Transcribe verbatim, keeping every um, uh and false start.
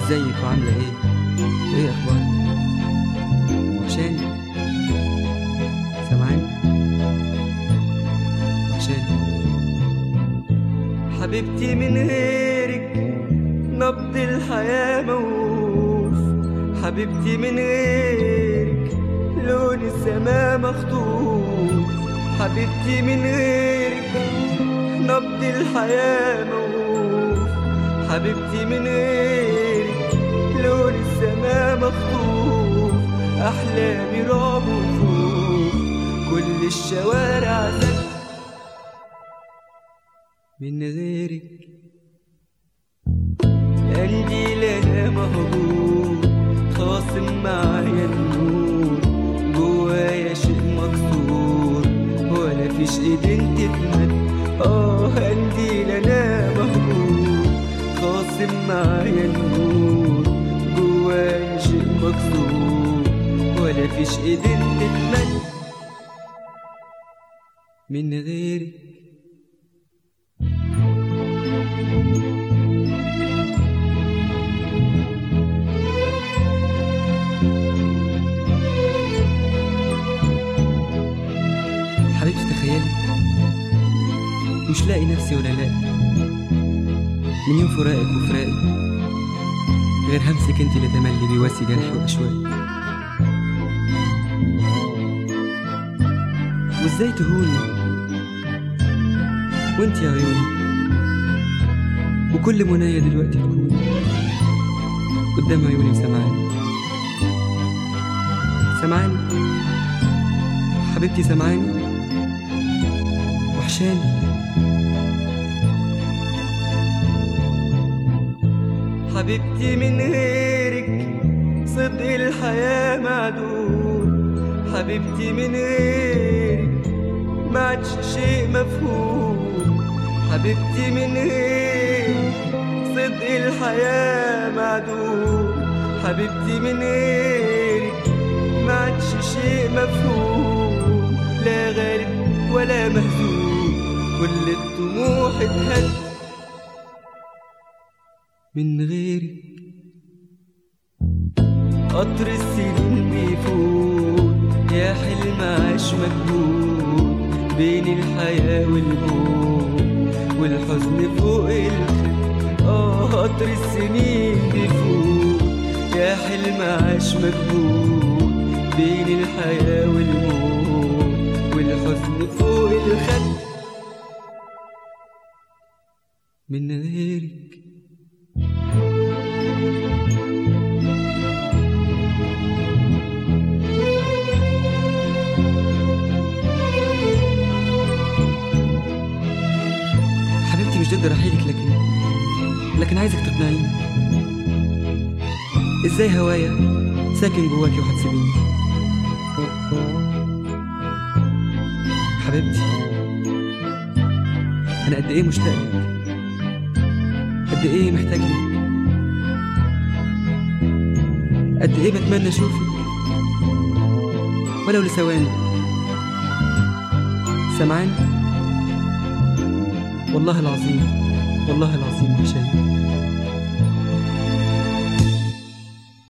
ازيك وعاملة ايه؟ وايه اخبارك؟ وحشاني سامعاني وحشاني حبيبتي من غيرك نبض الحياة موقوف، حبيبتي من غيرك لون السماء مخطوف، حبيبتي من غيرك نبض الحياة موقوف، حبيبتي من غيرك لون السماء مخطوف، أحلامي رعب وخوف، كل الشوارع زك من غيرك. قلبي لنا مهجور خاصم معايا النور، جوايا شيء مكسور ولا فيش ايدين تتمد. اه قلبي لنا مهجور خاصم معايا النور، جوايا شيء مكسور ولا فيش ايدين تتمد من غيرك. حبيبتي تخيلي مش لاقي نفسي ولا لاقي من يوم فراقك وفراقي، غير همسك انت اللي تملي بيواسي جرحي واشواقي. وازاي تهوني وانت يا عيوني، وكل منايا دلوقتي تكوني قدام عيوني وسمعاني سمعاني حبيبتي سمعاني وحشاني. حبيبتي من غيرك صدق الحياة معدوم، حبيبتي من غيرك ما عادش شيء مفهوم، حبيبتي من غيرك صدق الحياة معدوم، حبيبتي من غيرك ما عادش شيء مفهوم، لا غالب ولا مهزوم، كل الطموح اتهد من غيرك. قطر السنين بيفوت يا حلم عاش مجهود، بين الحياة والموت والحزن فوق الخد. اه قطر السنين بيفوت يا حلم عاش مجهود، بين الحياة والموت والحزن فوق الخد من غيرك. حبيبتي مش ضد رحيلك، لكن لكن عايزك تقنعيني ازاي هوايا ساكن جواكي وهتسيبيني. حبيبتي انا قد ايه مشتاق لك، قد ايه محتاج لك، قد ايه بتمنى اشوفك ولو لثواني. سامعاني والله العظيم والله العظيم وحشاني.